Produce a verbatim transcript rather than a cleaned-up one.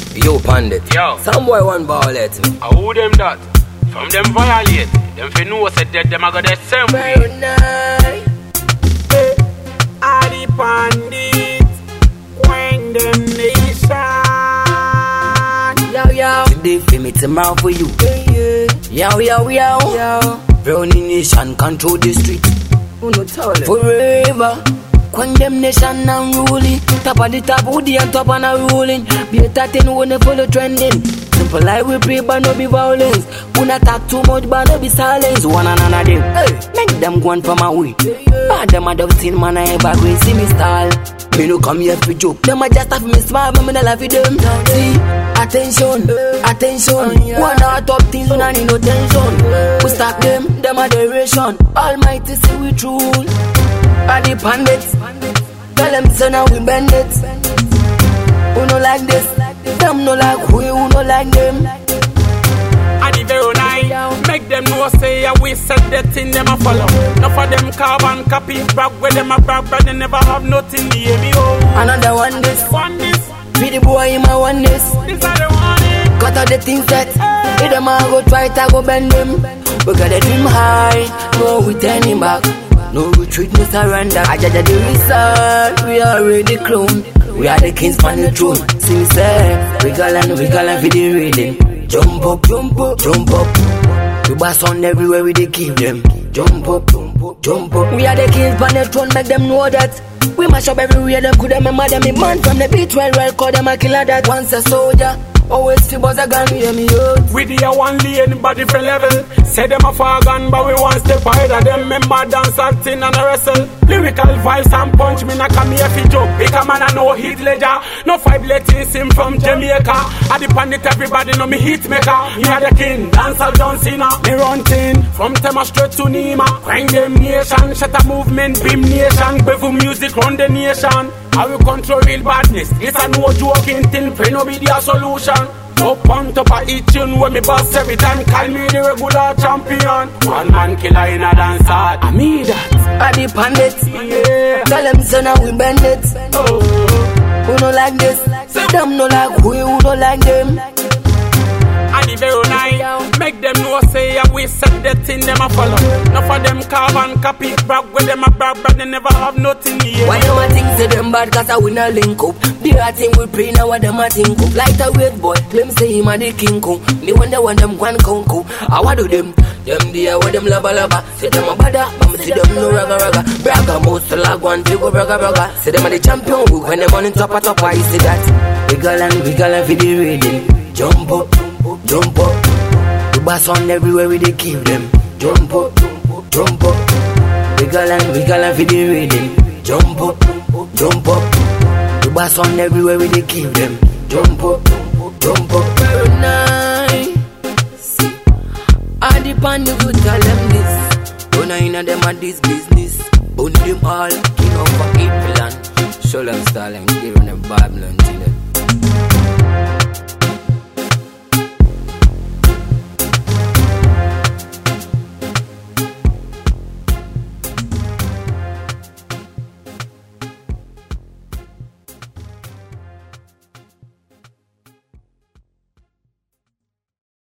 Yo, Pandit. Yo. Some boy one ball at me. I who them that? From them violate. Them fi know said that them a got the same way. Very nice. Hey, I the Pandit. When them nation. Yo, yo. Today for me, tomorrow for you. Yo, yo, yo. Yo. Brownie nation control the street. Who no toilet? Forever. Condemnation and ruling. Top of the top, Woody and top and a ruling. Be a thing when they follow trending. Simple life we pray but no be violence. We not talk too much but no be silence. One another day, hey. Make them go on for my way. Bad them a dub seen man I ever agree. See me style. Me no come here for joke. Them a just have me smile but me no laugh with them. See, attention, attention. One of top things we no need no tension. We stop them, them a duration. Almighty say we true. Are the Pandits? Tell them so now we bend it. Who no like this? Them no like we, who no like them. At the very night, make them know say yeah, we said that thing them a follow. Enough of them carbon copy, brag with them a brag, but they never have nothing to hear me oh. Another one this, one this, be the boy in my one this. This are the one. Got all the things that, if them a go try to go bend them. We got a dream high, no we turning back. No retreat, no surrender. I judge the result. We already cloned. We are the kings on the throne. See me say, wiggle and wiggle and for the reading. Jump up, jump up, jump up. We bass on everywhere we they keep them. Jump up, jump up, jump up. We are the kings on the throne, make them know that. We mash up everywhere, them could them remember them. A man from the beach, well, well, call them a killer that. Once a soldier. Always see buzz a gun, hear me out. We the one lane, but different level. Say them a far gun, but we one step ahead of them. Member dance, acting and a wrestle. Lyrical vibes and punch, me not come here for joke. Big a man a no hit ledger. No five letters him from Jamaica. I the Pandit, everybody know me hit maker. Me a the king, dancer John Cena. Me run thing, from Tema straight to Nima. Bring them nation, shut a movement, beam nation. Bevu music run the nation. I will control real badness. It's a no joking thing, pray no be the solution. Up on top of each tune when me boss every time. Call me the regular champion. One man killer in a dance hall. I mean that. I the Pandits. Yeah. Tell them so now we bend it. Oh. Who no like this? Say them no like we, who no like them. And the very night, make them know say yeah, we said that thing them a follow. Enough of them carbon copy, brag with them a brag, but they never have nothing here. Why them a think say them bad cause I win a link up. The right thing we pray now what them a think up. Like a weight boy, claim say him a the king kong. Me wonder when them gwan kong kong. I what do them? Them there with them laba laba. Say them a bada, but me see them no raga raga. Braga most lag one, they go braga braga. Say them a the champion, when them on the top of top, I see that. Wiggle and wiggle and for the reading. Jump up. Jump up, we bass on everywhere we they keep them. Jump up, jump up, wiggle and wiggle and for the reading. Jump up, jump up, we bass on everywhere we they keep them. Jump up, jump up. Very nice. See, I depend on you tell them this. Don't I know them at this business. Own them all, king of April and show them style and give them Babylon to them.